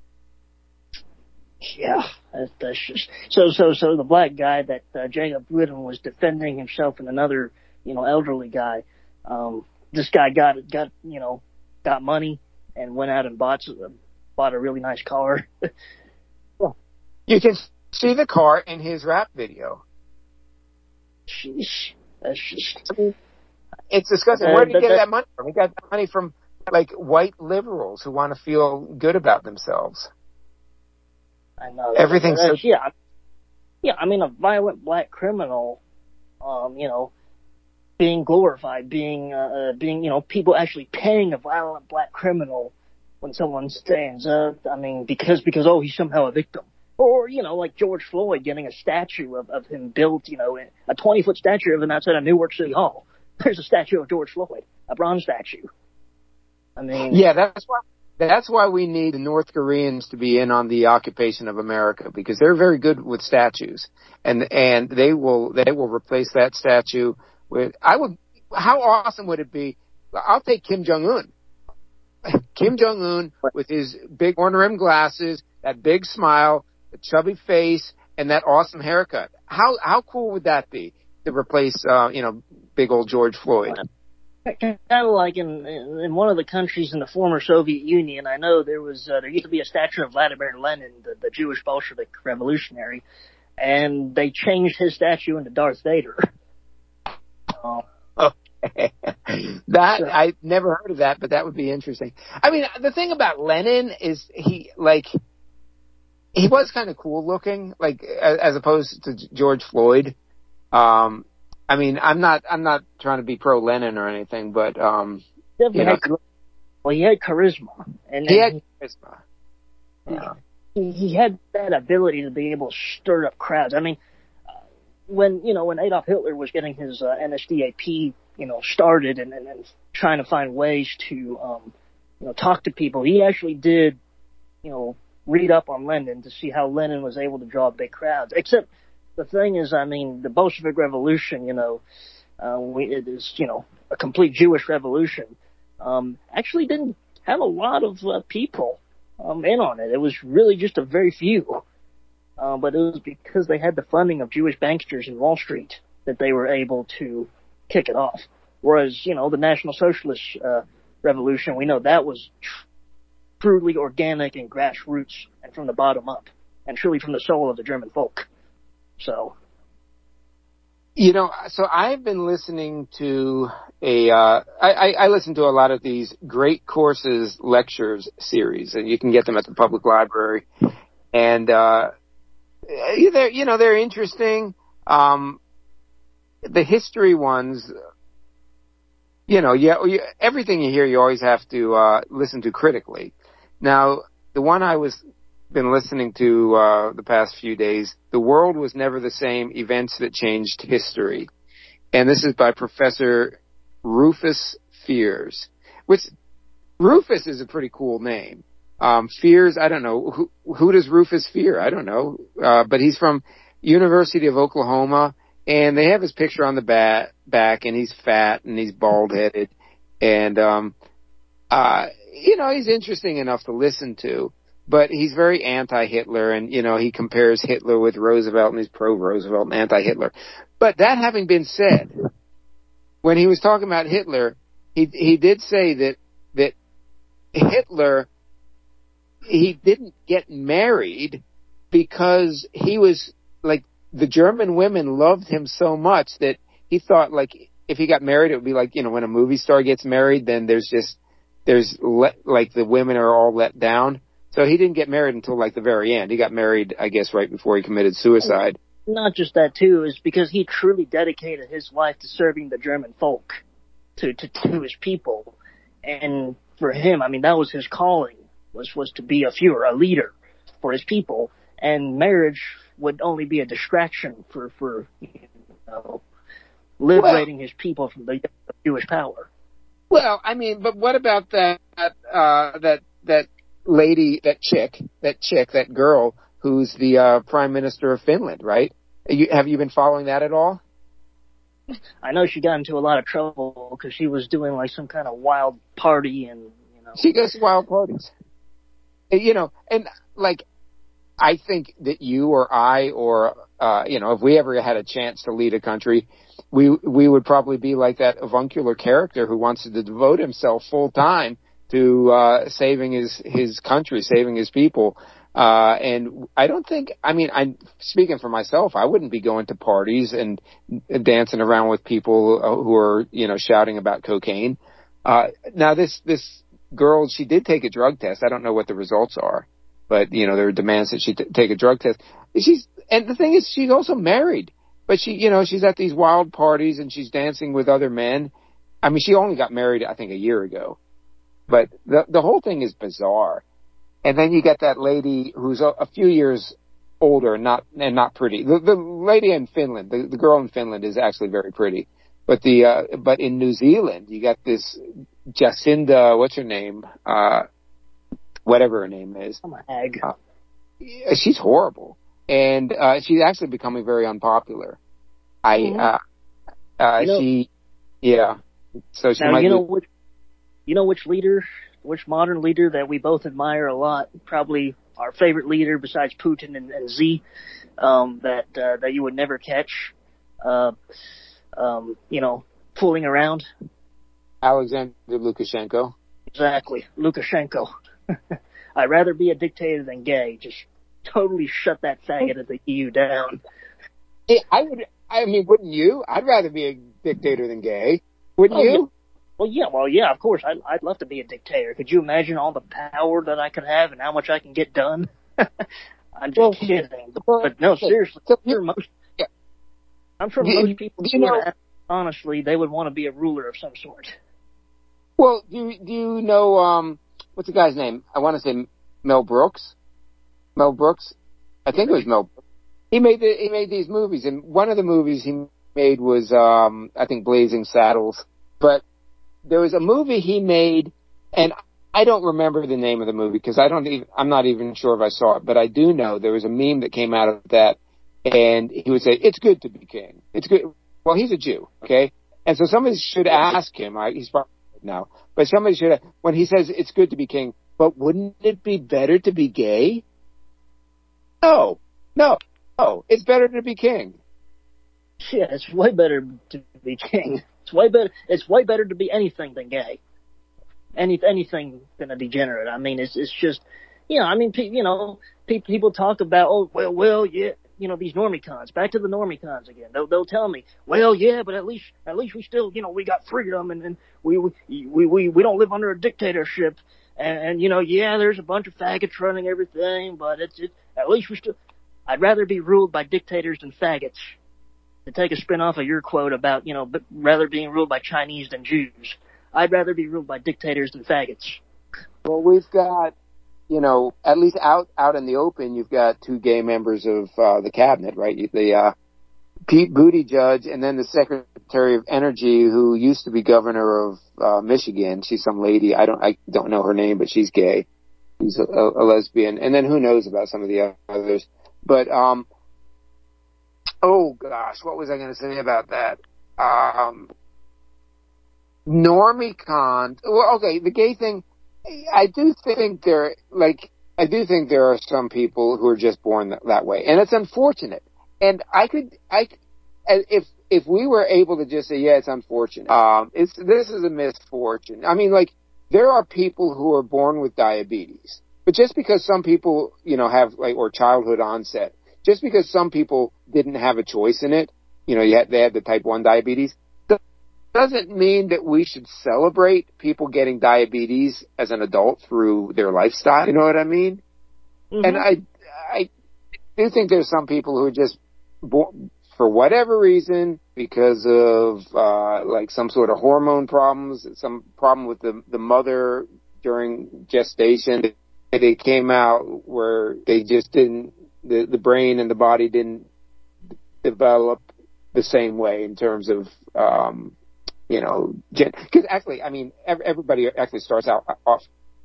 B: Yeah, that's just so. The black guy that Jacob Goodwin was defending himself and another, elderly guy. This guy got money and went out and bought a really nice car.
A: You can see the car in his rap video.
B: Sheesh, that's just.
A: It's disgusting. Where did he get that money from? He got that money from white liberals who want to feel good about themselves.
B: I know.
A: Everything's so...
B: Yeah, I mean, a violent black criminal, being glorified, being, people actually paying a violent black criminal when someone stands up. I mean, because he's somehow a victim. Or, like George Floyd getting a statue of him built, a 20-foot statue of him outside of Newark City Hall. There's a statue of George Floyd, a bronze statue. I mean...
A: Yeah, That's why we need the North Koreans to be in on the occupation of America, because they're very good with statues, and they will replace that statue with. How awesome would it be? I'll take Kim Jong-un. Kim Jong-un with his big horn-rimmed glasses, that big smile, the chubby face, and that awesome haircut. How cool would that be to replace, big old George Floyd?
B: Kind of like in one of the countries in the former Soviet Union, I know there used to be a statue of Vladimir Lenin, the Jewish Bolshevik revolutionary, and they changed his statue into Darth Vader.
A: Okay. I never heard of that, but that would be interesting. I mean, the thing about Lenin is he was kind of cool looking, like as opposed to George Floyd. I mean, I'm not trying to be pro Lenin or anything, but
B: he had charisma, and
A: he had charisma.
B: Yeah. He had that ability to be able to stir up crowds. I mean, when Adolf Hitler was getting his NSDAP, started and trying to find ways to talk to people, he actually did, read up on Lenin to see how Lenin was able to draw big crowds. Except the thing is, I mean, the Bolshevik Revolution, it is, a complete Jewish revolution, actually didn't have a lot of people in on it. It was really just a very few. But it was because they had the funding of Jewish banksters in Wall Street that they were able to kick it off. Whereas, the National Socialist Revolution, we know that was truly organic and grassroots and from the bottom up and truly from the soul of the German folk. So
A: I've been listening to I listen to a lot of these Great Courses lectures series, and you can get them at the public library. And, they're interesting. The history ones, everything you hear, you always have to, listen to critically. Now, the one been listening to the past few days, The World Was Never the Same, Events That Changed History. And this is by Professor Rufus Fears, which Rufus is a pretty cool name. Fears, I don't know. Who does Rufus fear? I don't know. But he's from University of Oklahoma, and they have his picture on the back, and he's fat, and he's bald-headed. And, he's interesting enough to listen to. But he's very anti-Hitler, and, he compares Hitler with Roosevelt, and he's pro-Roosevelt and anti-Hitler. But that having been said, when he was talking about Hitler, he did say that Hitler, he didn't get married because he was, like, the German women loved him so much that he thought, like, if he got married, it would be like, when a movie star gets married, then the women are all let down. So he didn't get married until, like, the very end. He got married, I guess, right before he committed suicide.
B: Not just that, too, is because he truly dedicated his life to serving the German folk, to his people. And for him, I mean, that was his calling, was to be a Führer, a leader for his people. And marriage would only be a distraction for liberating his people from the Jewish power.
A: Well, I mean, but what about that lady, that girl who's the Prime Minister of Finland, right? Have you been following that at all?
B: I know she got into a lot of trouble because she was doing like some kind of wild party and,
A: She goes to wild parties. And like, I think that you or I or, if we ever had a chance to lead a country, we would probably be like that avuncular character who wants to devote himself full time to saving his country, saving his people. And I don't think, I'm speaking for myself, I wouldn't be going to parties and dancing around with people who are, shouting about cocaine. Now this girl, she did take a drug test. I don't know what the results are, but, there are demands that she take a drug test. And the thing is, she's also married, but she's at these wild parties and she's dancing with other men. I mean, she only got married, I think, a year ago. But the whole thing is bizarre. And then you get that lady who's a few years older and not pretty. The lady in Finland, the girl in Finland is actually very pretty. But but in New Zealand, you got this Jacinda, what's her name? Whatever her name is.
B: I'm a hag.
A: She's horrible. And she's actually becoming very unpopular. So she
B: now,
A: might
B: which modern leader that we both admire a lot, probably our favorite leader besides Putin and Z, that you would never catch, fooling around.
A: Alexander Lukashenko.
B: Exactly, Lukashenko. I'd rather be a dictator than gay. Just totally shut that faggot of the EU down.
A: I mean, wouldn't you? I'd rather be a dictator than gay. Wouldn't you?
B: Yeah. Well, yeah, of course. I'd love to be a dictator. Could you imagine all the power that I could have and how much I can get done? I'm just kidding. But no, seriously. I'm sure most people, honestly, they would want to be a ruler of some sort.
A: Well, do you know, what's the guy's name? I want to say Mel Brooks. Mel Brooks? I think it was Mel Brooks. He made these movies, and one of the movies he made was, I think Blazing Saddles. But there was a movie he made, and I don't remember the name of the movie because I'm not even sure if I saw it, but I do know there was a meme that came out of that, and he would say, "It's good to be king. It's good." Well, he's a Jew, okay? And so somebody should ask him, he's probably now, but somebody should, when he says it's good to be king, but wouldn't it be better to be gay? No, it's better to be king.
B: Yeah, it's way better to be king. It's way better to be anything than gay. Anything than a degenerate. I mean, it's just, people talk about, yeah, these normicons. Back to the normicons again. They'll tell me, well, yeah, but at least we still, we got freedom and we don't live under a dictatorship. And yeah, there's a bunch of faggots running everything, but it's at least we still. I'd rather be ruled by dictators than faggots. To take a spin off of your quote about, but rather being ruled by Chinese than Jews. I'd rather be ruled by dictators than faggots.
A: Well, we've got, at least out in the open, you've got two gay members of the cabinet, right? The Pete Buttigieg and then the Secretary of Energy, who used to be governor of Michigan. She's some lady. I don't know her name, but she's gay. She's a lesbian. And then who knows about some of the others. But, oh gosh, what was I going to say about that? Normicon. Well, okay, the gay thing. I do think there are some people who are just born that way, and it's unfortunate. And if we were able to just say, yeah, it's unfortunate. This is a misfortune. I mean, there are people who are born with diabetes, but just because some people, have or childhood onset, just because some people didn't have a choice in it, they had the type 1 diabetes, doesn't mean that we should celebrate people getting diabetes as an adult through their lifestyle. You know what I mean? Mm-hmm. And I do think there's some people who are just born, for whatever reason, because of some sort of hormone problems, some problem with the mother during gestation, they came out where they just didn't, the brain and the body didn't develop the same way in terms of, because actually, I mean, everybody actually starts out off,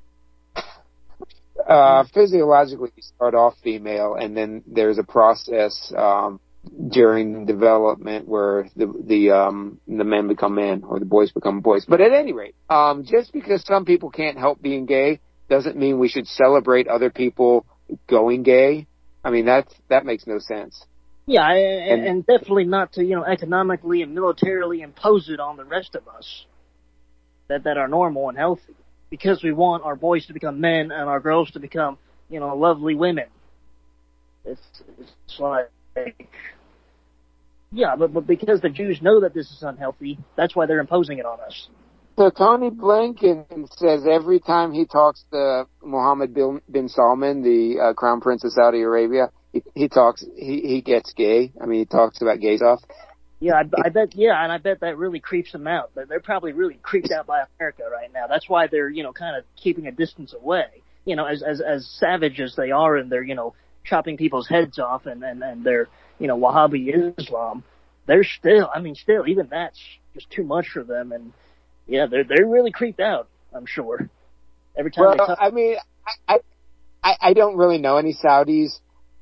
A: physiologically you start off female, and then there's a process, during development where the men become men or the boys become boys. But at any rate, just because some people can't help being gay doesn't mean we should celebrate other people going gay. I mean, that makes no sense.
B: Yeah, and definitely not to, economically and militarily impose it on the rest of us that are normal and healthy, because we want our boys to become men and our girls to become, lovely women. It's like, yeah, but because the Jews know that this is unhealthy, that's why they're imposing it on us.
A: So Tony Blinken says every time he talks to Mohammed bin Salman, the Crown Prince of Saudi Arabia, he gets gay. I mean, he talks about gay stuff.
B: Yeah, I bet. Yeah, and I bet that really creeps them out. They're probably really creeped out by America right now. That's why they're, kind of keeping a distance away. As savage as they are, and they're, chopping people's heads off, and they're, Wahhabi Islam. They're still, even that's just too much for them, and yeah, they're really creeped out. I'm sure. Every time. Well, they talk.
A: I mean, I don't really know any Saudis.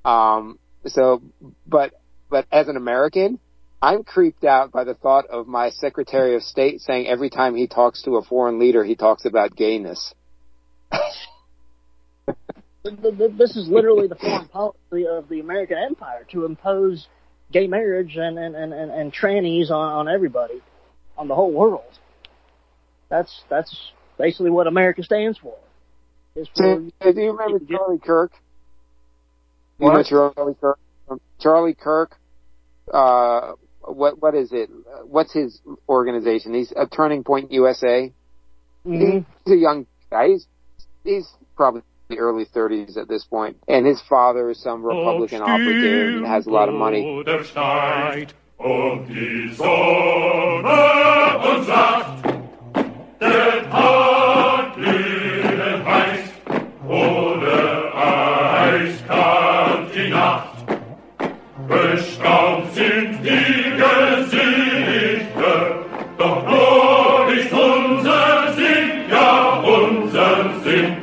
A: But as an American, I'm creeped out by the thought of my Secretary of State saying every time he talks to a foreign leader, he talks about gayness.
B: This is literally the foreign policy of the American empire, to impose gay marriage and trannies on everybody, on the whole world. That's basically what America stands for.
A: Do you remember Charlie Kirk? You know Charlie Kirk? Charlie Kirk, what is it? What's his organization? He's a Turning Point USA.
B: Mm-hmm.
A: He's a young guy. He's probably in the early 30s at this point. And his father is some Republican operative and has a lot of money.
G: Bestaunt sind die Gesichter, doch nur ist unser Sinn, ja unser Sinn.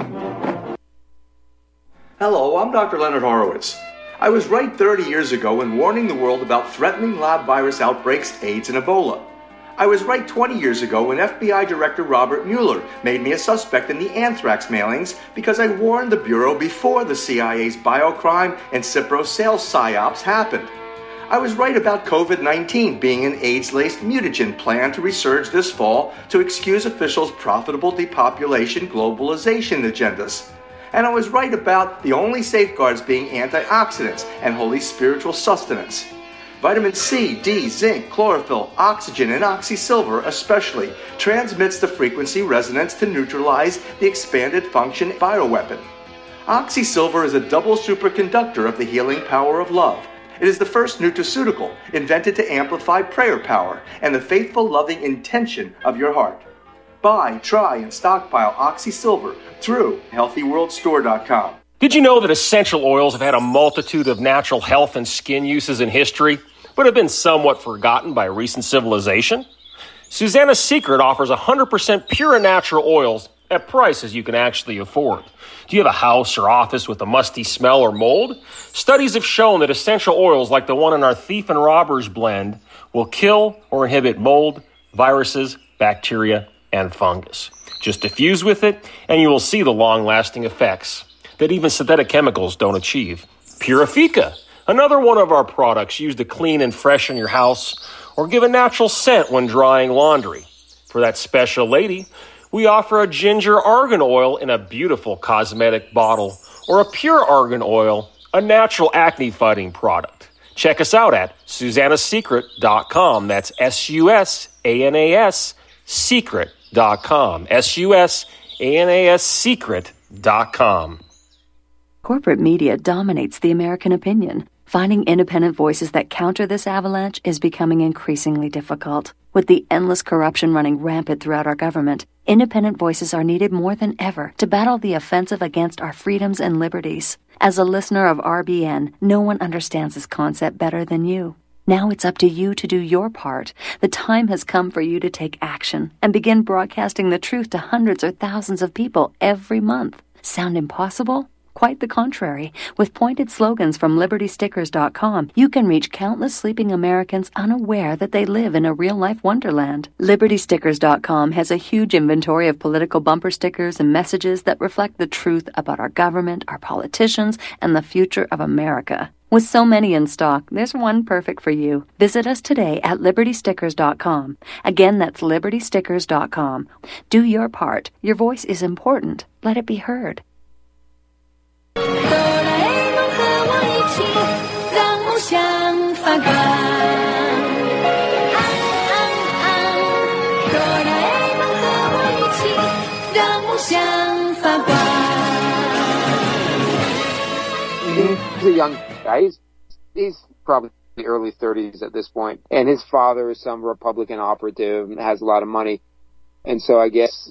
M: Hello, I'm Dr. Leonard Horowitz. I was right 30 years ago in warning the world about threatening lab virus outbreaks, AIDS, and Ebola. I was right 20 years ago when FBI Director Robert Mueller made me a suspect in the anthrax mailings because I warned the Bureau before the CIA's biocrime and Cipro sales psyops happened. I was right about COVID-19 being an AIDS-laced mutagen planned to resurge this fall to excuse officials' profitable depopulation globalization agendas. And I was right about the only safeguards being antioxidants and holy spiritual sustenance. Vitamin C, D, zinc, chlorophyll, oxygen, and oxysilver especially transmits the frequency resonance to neutralize the expanded function bioweapon. Oxysilver is a double superconductor of the healing power of love. It is the first nutraceutical invented to amplify prayer power and the faithful, loving intention of your heart. Buy, try, and stockpile Oxysilver through HealthyWorldStore.com.
N: Did you know that essential oils have had a multitude of natural health and skin uses in history, but have been somewhat forgotten by recent civilization? Susanna's Secret offers 100% pure and natural oils at prices you can actually afford. Do you have a house or office with a musty smell or mold? Studies have shown that essential oils like the one in our Thief and Robbers blend will kill or inhibit mold, viruses, bacteria, and fungus. Just diffuse with it, and you will see the long-lasting effects that even synthetic chemicals don't achieve. Purifica, another one of our products used to clean and freshen your house or give a natural scent when drying laundry. For that special lady, we offer a ginger argan oil in a beautiful cosmetic bottle or a pure argan oil, a natural acne-fighting product. Check us out at SusannaSecret.com. That's SUSANAS Secret.com. SUSANAS Secret.com.
O: Corporate media dominates the American opinion. Finding independent voices that counter this avalanche is becoming increasingly difficult. With the endless corruption running rampant throughout our government, independent voices are needed more than ever to battle the offensive against our freedoms and liberties. As a listener of RBN, no one understands this concept better than you. Now it's up to you to do your part. The time has come for you to take action and begin broadcasting the truth to hundreds or thousands of people every month. Sound impossible? Quite the contrary. With pointed slogans from LibertyStickers.com, you can reach countless sleeping Americans unaware that they live in a real-life wonderland. LibertyStickers.com has a huge inventory of political bumper stickers and messages that reflect the truth about our government, our politicians, and the future of America. With so many in stock, there's one perfect for you. Visit us today at LibertyStickers.com. Again, that's LibertyStickers.com. Do your part. Your voice is important. Let it be heard.
A: He's a young guy. He's probably in the early 30s at this point. And his father is some Republican operative and has a lot of money. And so I guess,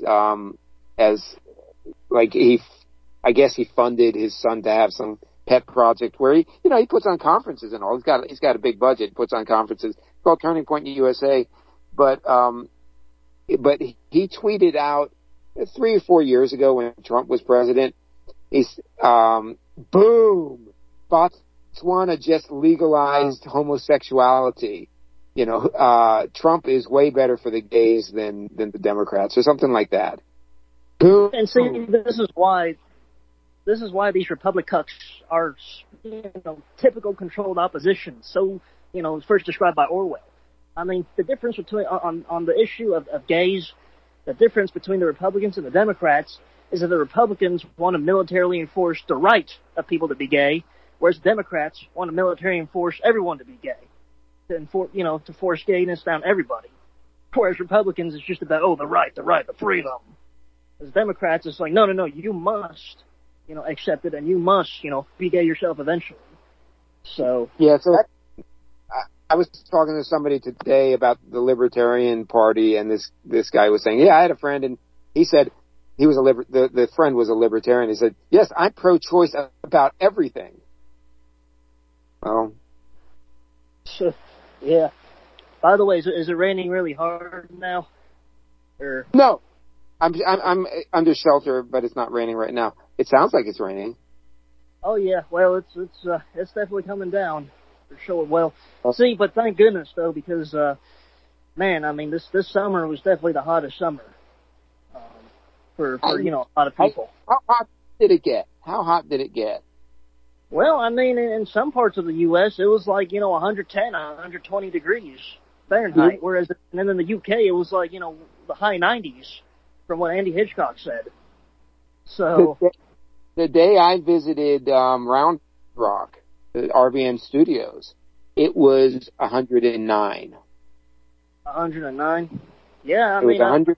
A: I guess he funded his son to have some pet project where he puts on conferences and all. He's got a big budget, puts on conferences. It's called Turning Point USA. But he tweeted out 3 or 4 years ago when Trump was president, he's, boom, Botswana just legalized homosexuality. Trump is way better for the gays than the Democrats or something like that. Boom.
B: And see, this is why this is why these Republic cucks are, typical controlled opposition. So, first described by Orwell. I mean, the difference between, on the issue of gays, the difference between the Republicans and the Democrats is that the Republicans want to militarily enforce the right of people to be gay, whereas Democrats want to militarily enforce everyone to be gay, to force gayness down everybody. Whereas Republicans, it's just about, the right, the freedom. As Democrats, it's like, no, you must, accept it, and you must, be gay yourself eventually. So.
A: Yeah, so I was talking to somebody today about the Libertarian Party, and this guy was saying, I had a friend, and he said he was the friend was a Libertarian. He said, yes, I'm pro-choice about everything. Well.
B: Yeah. By the way, is it raining really hard now? Or?
A: No. I'm under shelter, but it's not raining right now. It sounds like it's raining.
B: Oh yeah, well it's definitely coming down for sure. Well, see, but thank goodness though, because man, I mean this summer was definitely the hottest summer for a lot of people.
A: How hot did it get?
B: Well, I mean, in some parts of the U.S., it was like 110, 120 degrees Fahrenheit, whereas then in the U.K. it was like the high 90s. From what Andy Hitchcock said. So
A: the day I visited Round Rock, the RBN Studios, it was 109.
B: 109? Yeah,
A: it was 100.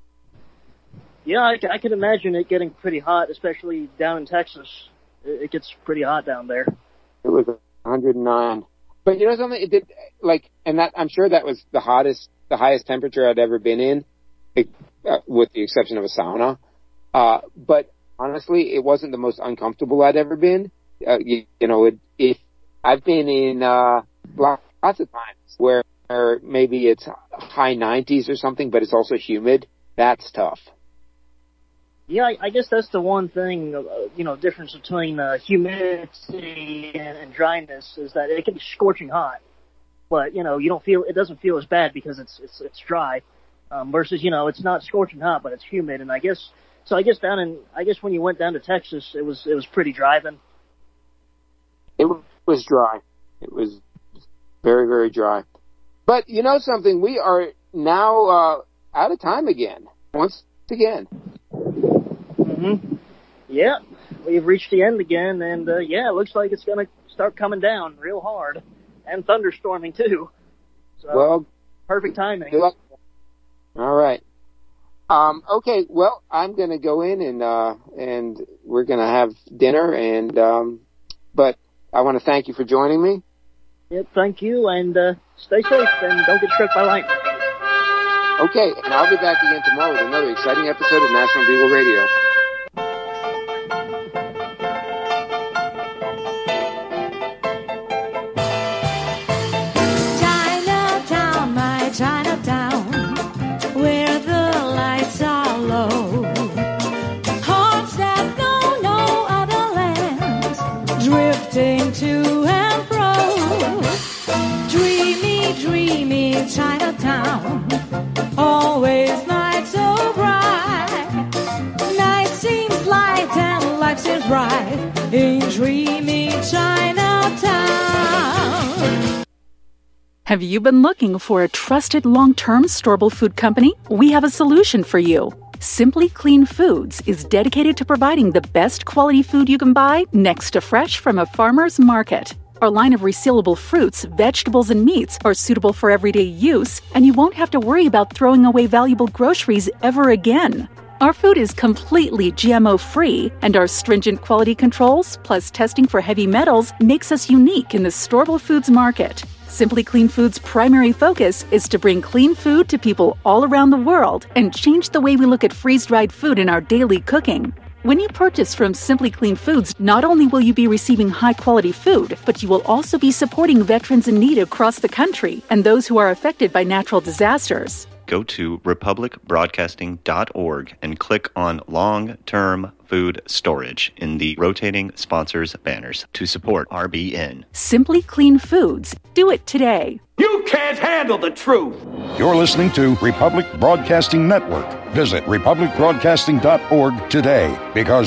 B: I could imagine it getting pretty hot, especially down in Texas. It gets pretty hot down there.
A: It was 109. But you know something? It did and that I'm sure that was the highest temperature I'd ever been in. With the exception of a sauna. But honestly, it wasn't the most uncomfortable I'd ever been. I've been in lots of times where maybe it's high 90s or something, but it's also humid. That's tough.
B: Yeah, I guess that's the one thing, difference between humidity and dryness is that it can be scorching hot. But, it doesn't feel as bad because it's dry. Versus, it's not scorching hot, but it's humid, and I guess when you went down to Texas, it was pretty dry then.
A: It was dry. It was very, very dry. But you know something? We are now out of time again. Once again.
B: Mm-hmm. Yeah, we've reached the end again, and it looks like it's going to start coming down real hard, and thunderstorming too. So, perfect timing.
A: Good luck. All right. Okay. Well, I'm going to go in and we're going to have dinner but I want to thank you for joining me.
B: Yeah, thank you, and stay safe and don't get struck by lightning.
A: Okay, and I'll be back again tomorrow with another exciting episode of National Bugle Radio.
P: Chinatown, my Chinatown, where the lights are low. Hearts that know no other lands, drifting to and fro. Dreamy, dreamy Chinatown, always night so bright. Night seems light and life seems bright in dreamy Chinatown.
Q: Have you been looking for a trusted long-term storable food company? We have a solution for you. Simply Clean Foods is dedicated to providing the best quality food you can buy next to fresh from a farmer's market. Our line of resealable fruits, vegetables, and meats are suitable for everyday use, and you won't have to worry about throwing away valuable groceries ever again. Our food is completely GMO-free, and our stringent quality controls, plus testing for heavy metals, makes us unique in the storable foods market. Simply Clean Foods' primary focus is to bring clean food to people all around the world and change the way we look at freeze-dried food in our daily cooking. When you purchase from Simply Clean Foods, not only will you be receiving high-quality food, but you will also be supporting veterans in need across the country and those who are affected by natural disasters.
R: Go to republicbroadcasting.org and click on Long-Term Food Storage in the rotating sponsors banners to support RBN.
Q: Simply Clean Foods. Do it today.
S: You can't handle the truth.
T: You're listening to Republic Broadcasting Network. Visit republicbroadcasting.org today, because